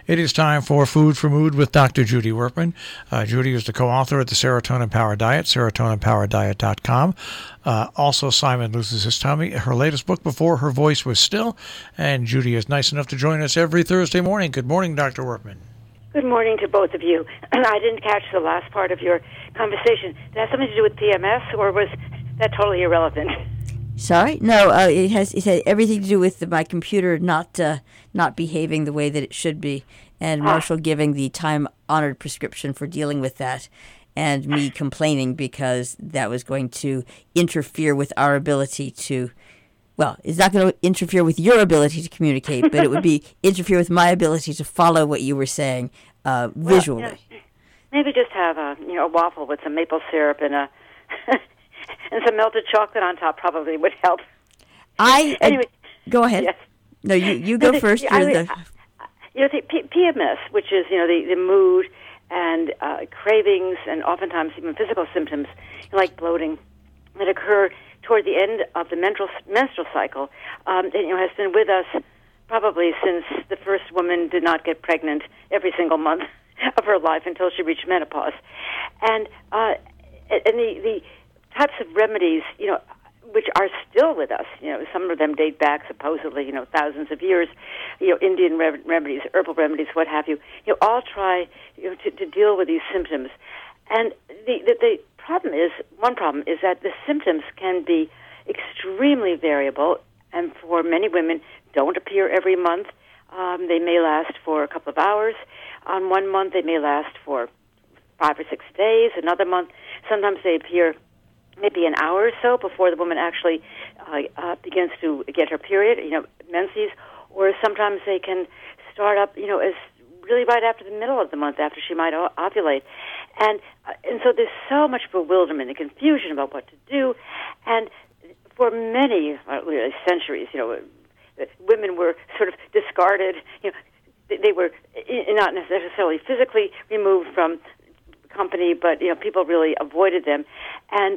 It is time for Food for Mood with Dr. Judy Workman. Judy is the co-author of the Serotonin Power Diet, serotoninpowerdiet.com. Also, Simon Loses His Tummy, her latest book, Before Her Voice Was Still. And Judy is nice enough to join us every Thursday morning. Good morning, Dr. Workman. Good morning to both of you. I didn't catch the last part of your conversation. Did it have something to do with PMS, or was that totally irrelevant? Sorry? No, it had everything to do with my computer not behaving the way that it should be, and Marshall giving the time-honored prescription for dealing with that, and me complaining because that was going to interfere with our ability to, well, it's not going to interfere with your ability to communicate, but it would interfere with my ability to follow what you were saying visually. Well, maybe just have a waffle with some maple syrup and and some melted chocolate on top probably would help. Anyway, go ahead. Yes. No, you go first. The PMS, which is the mood and cravings and oftentimes even physical symptoms like bloating that occur toward the end of the menstrual cycle, has been with us probably since the first woman did not get pregnant every single month of her life until she reached menopause, and the types of remedies, which are still with us. Some of them date back supposedly, thousands of years. Indian remedies, herbal remedies, what have you. All try to deal with these symptoms. And the problem is that the symptoms can be extremely variable, and for many women don't appear every month. They may last for a couple of hours. On 1 month, they may last for 5 or 6 days. Another month, sometimes they appear maybe an hour or so before the woman actually begins to get her period, menses, or sometimes they can start up, as really right after the middle of the month, after she might ovulate. And so there's so much bewilderment and confusion about what to do. And for many, really centuries, women were sort of discarded. They were not necessarily physically removed from company, but people really avoided them, and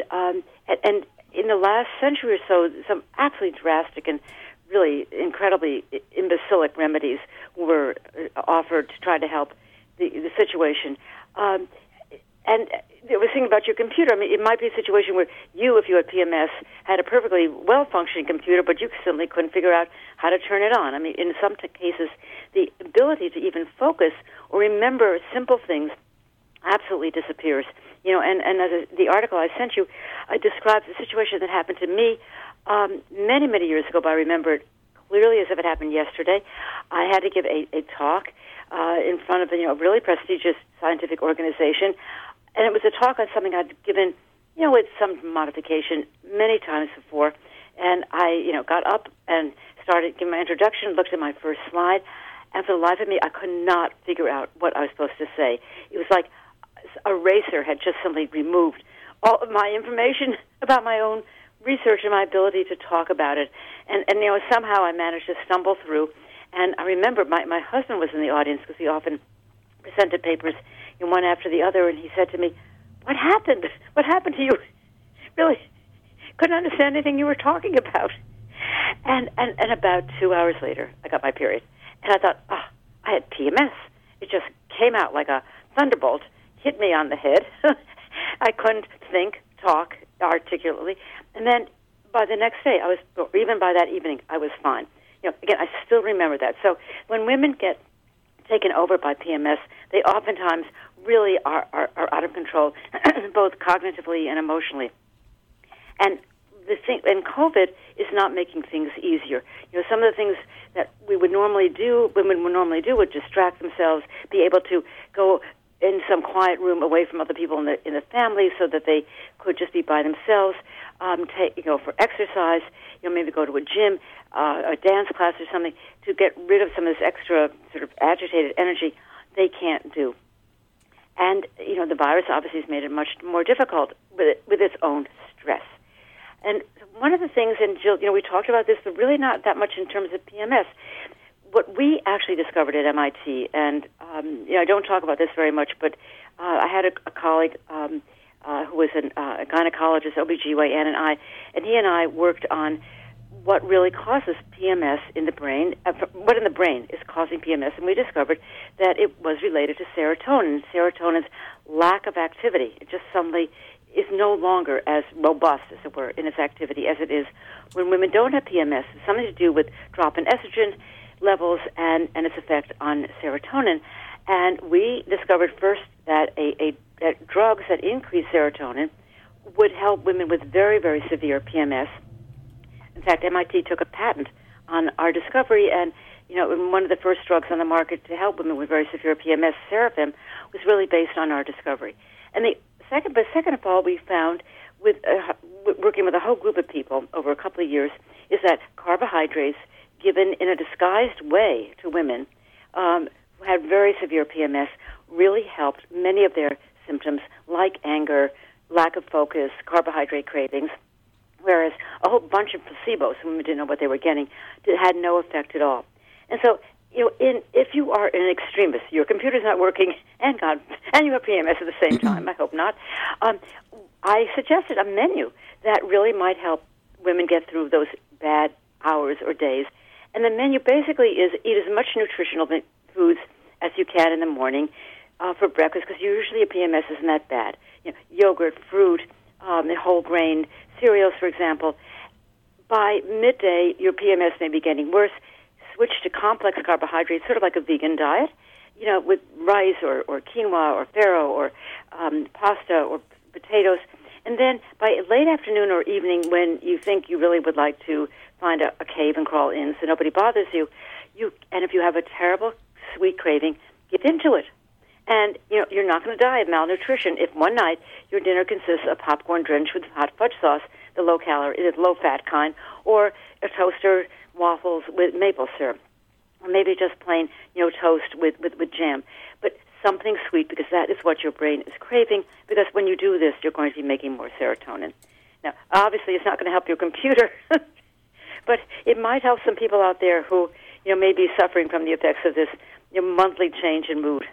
in the last century or so, some absolutely drastic and really incredibly imbecilic remedies were offered to try to help the situation. And I was thinking about your computer. I mean, it might be a situation where you, if you had PMS, had a perfectly well-functioning computer, but you simply couldn't figure out how to turn it on. I mean, in some cases, the ability to even focus or remember simple things absolutely disappears. And as the article I sent you describes a situation that happened to me many, many years ago, but I remember it clearly as if it happened yesterday. I had to give a talk in front of a really prestigious scientific organization, and it was a talk on something I'd given, with some modification many times before. And I, got up and started giving my introduction, looked at my first slide, and for the life of me, I could not figure out what I was supposed to say. It was like a eraser had just simply removed all of my information about my own research and my ability to talk about it. And somehow I managed to stumble through. And I remember my husband was in the audience because he often presented papers one after the other, and he said to me, "What happened? What happened to you? Really couldn't understand anything you were talking about." And about 2 hours later, I got my period. And I thought, I had PMS. It just came out like a thunderbolt, hit me on the head. I couldn't think, talk articulately. And then by the next day, even by that evening, I was fine. Again, I still remember that. So when women get taken over by PMS, they oftentimes really are out of control, both cognitively and emotionally. And COVID is not making things easier. Some of the things that women would normally do would distract themselves, be able to go in some quiet room away from other people in the family so that they could just be by themselves, for exercise, maybe go to a gym, a dance class or something to get rid of some of this extra sort of agitated energy. They can't do. And, the virus obviously has made it much more difficult with its own stress. And one of the things, and Jill, we talked about this, but really not that much in terms of PMS. What we actually discovered at MIT, and I don't talk about this very much, but I had a colleague who was a gynecologist, OBGYN, and he and I worked on what really causes PMS in the brain, what in the brain is causing PMS, and we discovered that it was related to serotonin. Serotonin's lack of activity. It just suddenly is no longer as robust, as it were, in its activity as it is when women don't have PMS. It's something to do with drop in estrogen levels and its effect on serotonin. And we discovered first that that drugs that increase serotonin would help women with very, very severe PMS. In fact, MIT took a patent on our discovery, and one of the first drugs on the market to help women with very severe PMS, Serafim, was really based on our discovery. And second of all, we found with working with a whole group of people over a couple of years is that carbohydrates given in a disguised way to women who had very severe PMS really helped many of their symptoms, like anger, lack of focus, carbohydrate cravings, whereas a whole bunch of placebos, women didn't know what they were getting, had no effect at all. And so, if you are an extremist, your computer's not working, and you have PMS at the same time, I hope not, I suggested a menu that really might help women get through those bad hours or days. And the menu basically is eat as much nutritional foods as you can in the morning for breakfast, because usually a PMS isn't that bad. Yogurt, fruit, whole grain cereals, for example. By midday, your PMS may be getting worse. Switch to complex carbohydrates, sort of like a vegan diet, with rice or quinoa or farro or pasta or potatoes. And then by late afternoon or evening, when you think you really would like to find a cave and crawl in so nobody bothers you, and if you have a terrible sweet craving, get into it. And, you're not going to die of malnutrition if one night your dinner consists of popcorn drenched with hot fudge sauce, the low-calorie, the low-fat kind, or a toaster waffles with maple syrup, or maybe just plain, toast with jam. But something sweet, because that is what your brain is craving, because when you do this, you're going to be making more serotonin. Now, obviously, it's not going to help your computer, but it might help some people out there who, may be suffering from the effects of this monthly change in mood,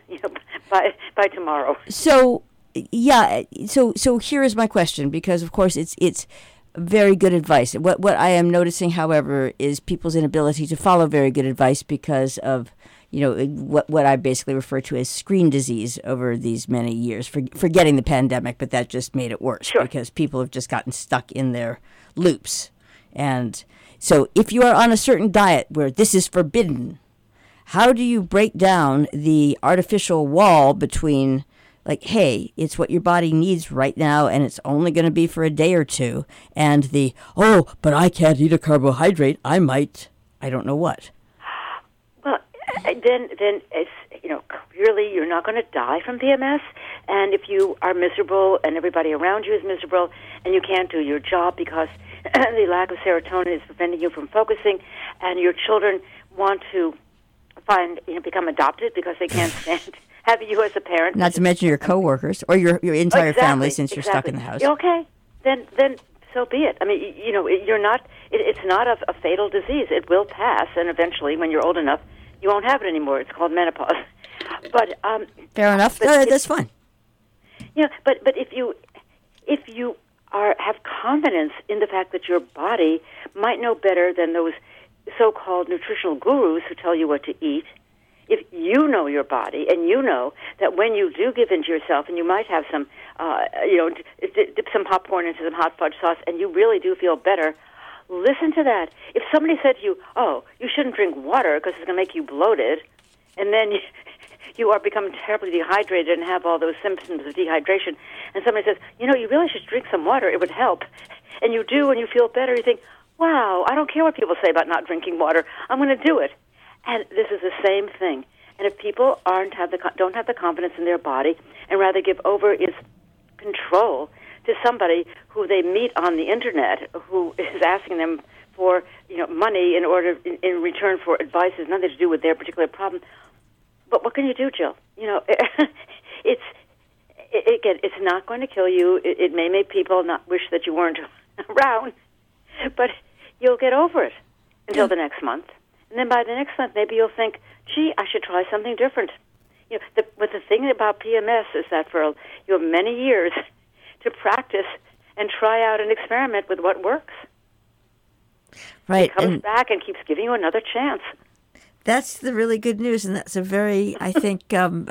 by tomorrow. So, yeah. So here is my question, because of course it's very good advice. What I am noticing, however, is people's inability to follow very good advice because of what I basically refer to as screen disease over these many years. Forgetting the pandemic, but that just made it worse. Sure. Because people have just gotten stuck in their loops. And so, if you are on a certain diet where this is forbidden, how do you break down the artificial wall between, like, hey, it's what your body needs right now and it's only going to be for a day or two, and the, but I can't eat a carbohydrate, I don't know what. Well, then it's, clearly you're not going to die from PMS, and if you are miserable and everybody around you is miserable and you can't do your job because the lack of serotonin is preventing you from focusing, and your children want to become adopted because they can't stand having you as a parent. Not to mention your coworkers or your entire family, since you're stuck in the house. Okay, then so be it. I mean, you're not. It's not a fatal disease. It will pass, and eventually, when you're old enough, you won't have it anymore. It's called menopause. But fair enough. That's fine. But if you have confidence in the fact that your body might know better than those so-called nutritional gurus who tell you what to eat, if you know your body and you know that when you do give in to yourself and you might have some, dip some popcorn into some hot fudge sauce and you really do feel better, listen to that. If somebody said to you, you shouldn't drink water because it's going to make you bloated, and then you are becoming terribly dehydrated and have all those symptoms of dehydration, and somebody says, you really should drink some water, it would help, and you do and you feel better, you think, wow, I don't care what people say about not drinking water. I'm going to do it. And this is the same thing. And if people don't have the confidence in their body and rather give over its control to somebody who they meet on the internet, who is asking them for money in return for advice, has nothing to do with their particular problem. But what can you do, Jill? It's not going to kill you. It may make people not wish that you weren't around, but you'll get over it until the next month. And then by the next month, maybe you'll think, gee, I should try something different. But the thing about PMS is that for you have many years to practice and try out and experiment with what works. Right. He comes back and keeps giving you another chance. That's the really good news, and that's a very, I think,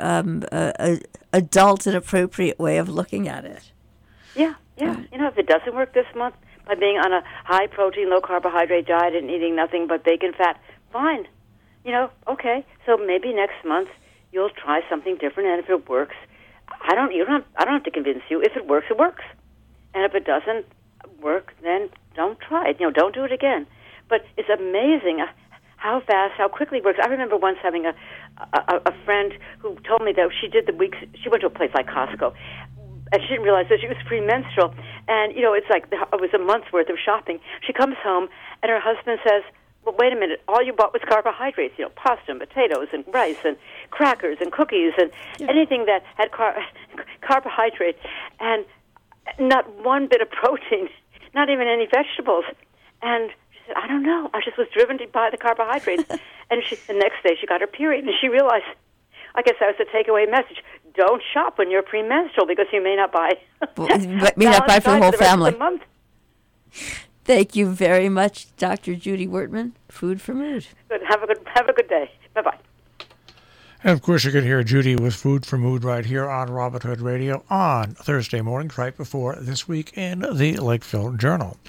adult and appropriate way of looking at it. Yeah. If it doesn't work this month by being on a high-protein, low-carbohydrate diet and eating nothing but bacon fat, fine. Okay. So maybe next month you'll try something different, and if it works, I don't have to convince you. If it works, it works. And if it doesn't work, then don't try it. Don't do it again. But it's amazing how fast, how quickly it works. I remember once having a friend who told me that she did she went to a place like Costco, and she didn't realize that she was premenstrual. And, it's like it was a month's worth of shopping. She comes home, and her husband says, well, wait a minute, all you bought was carbohydrates, pasta and potatoes and rice and crackers and cookies and anything that had carbohydrates, and not one bit of protein, not even any vegetables. And she said, I don't know, I just was driven to buy the carbohydrates. And the next day she got her period, and she realized, I guess that was the takeaway message. Don't shop when you're premenstrual, because you may not buy. May not buy for the whole family. Month. Thank you very much, Dr. Judy Wertman. Food for Mood. Good. Have a good day. Bye-bye. And of course, you can hear Judy with Food for Mood right here on Robin Hood Radio on Thursday mornings, right before This Week in the Lakeville Journal.